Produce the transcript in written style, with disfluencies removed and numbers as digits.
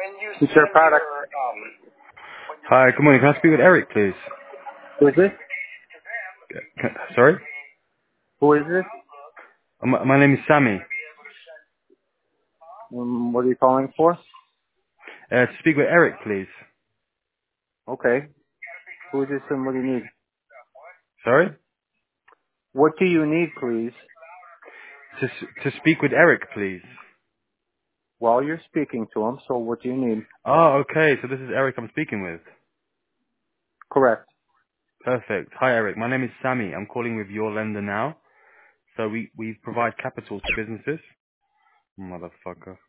It's your product. Hi, good morning. Can I speak with Eric, please? Who is this? Sorry? Who is this? My name is Sammy. What are you calling for? To speak with Eric, please. Okay. Who is this and what do you need? Sorry? What do you need, please? To speak with Eric, please. Well, you're speaking to him, so what do you need? Oh, okay. So this is Eric I'm speaking with. Correct. Perfect. Hi, Eric. My name is Sammy. I'm calling with your lender now. So we provide capital to businesses. Motherfucker.